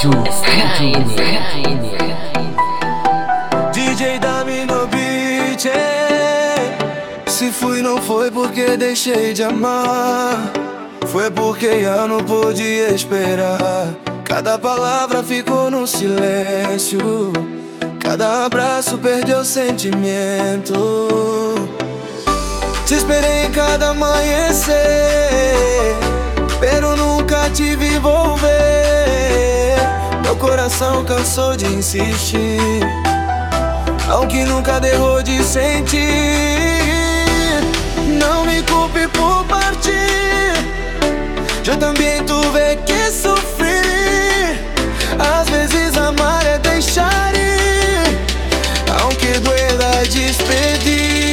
DJ Dami no beat. Se fui não foi porque deixei de amar, foi porque eu não pude esperar. Cada palavra ficou no silêncio, cada abraço perdeu sentimento. Te esperei em cada amanhecer, pero nunca te vi volver. Meu coração cansou de insistir, aunque nunca deixou de sentir. Não me culpe por partir, eu também tuve que sofrer. Às vezes amar é deixar ir, aunque duela despedir.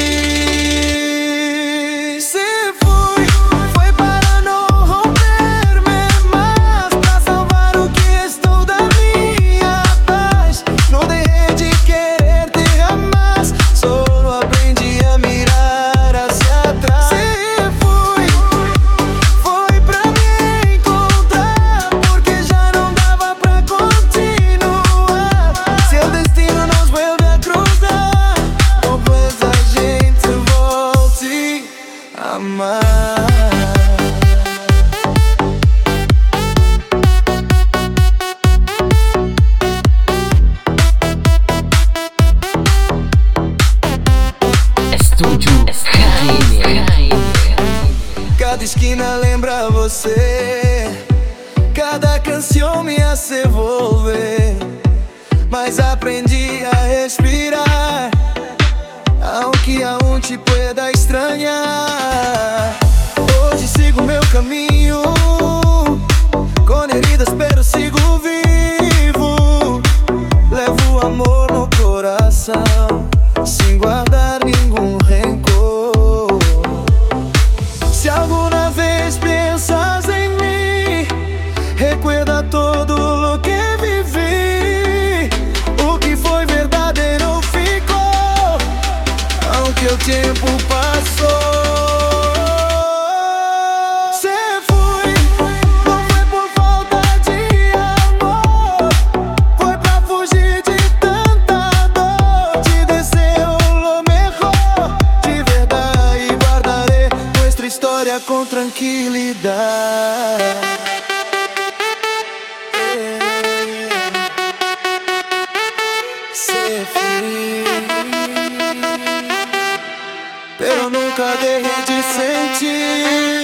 Cada esquina lembra você, cada canção me hace volver. Mas aprendi a respirar, aunque aún te pueda extrañar. Hoje sigo meu caminho, com heridas pero sigo vivo. Levo o amor no coração, sem guardar nenhum rencor. Se alguna vez piensas em mim, recuerda todo lo que viví. O que foi verdadeiro ficou, aunque o tempo passou. Com tranquilidade, ser feliz, pero nunca deixe de sentir.